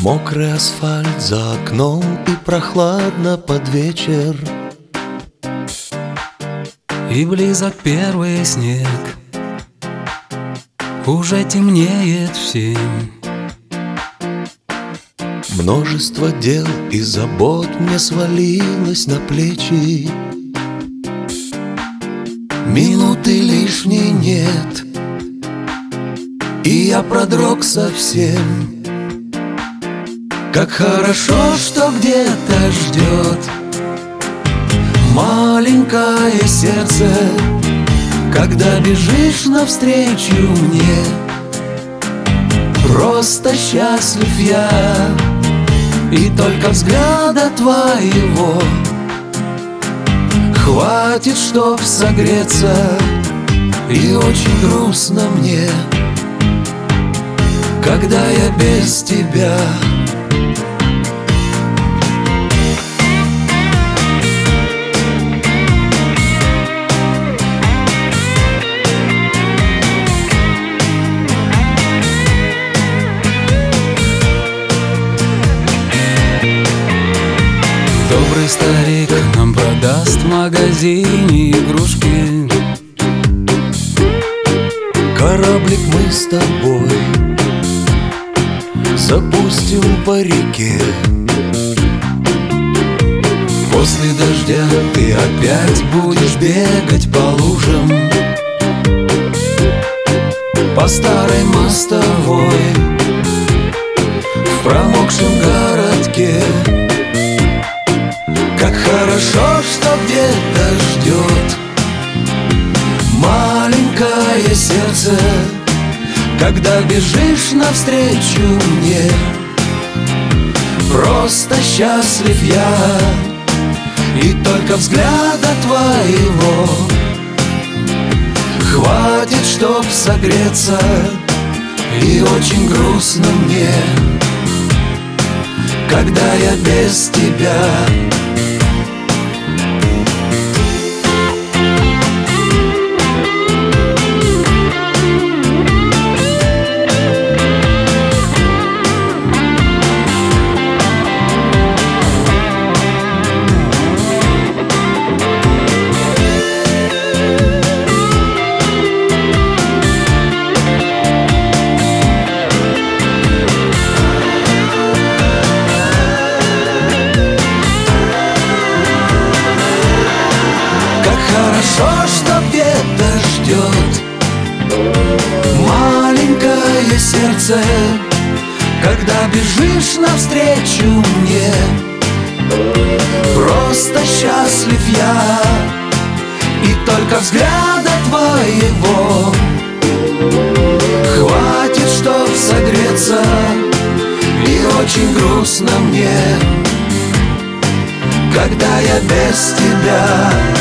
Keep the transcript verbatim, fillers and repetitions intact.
Мокрый асфальт за окном и прохладно под вечер, и близок первый снег. Уже темнеет в семь. Множество дел и забот мне свалилось на плечи. Минуты лишней нет, и я продрог совсем. Как хорошо, что где-то ждет маленькое сердце, когда бежишь навстречу мне. Просто счастлив я, и только взгляда твоего хватит, чтоб согреться. И очень грустно мне, когда я без тебя. Добрый старик нам продаст в магазине игрушки. Кораблик мы с тобой запустим по реке. После дождя ты опять будешь бегать по лужам, по старой мостовой в промокшем городке. Как хорошо, что где-то ждет маленькое сердце, когда бежишь навстречу мне. Просто счастлив я, и только взгляда твоего хватит, чтоб согреться. И очень грустно мне, когда я без тебя. Хорошо, что где-то ждет маленькое сердце, когда бежишь навстречу мне. Просто счастлив я, и только взгляда твоего хватит, чтоб согреться. И очень грустно мне, когда я без тебя.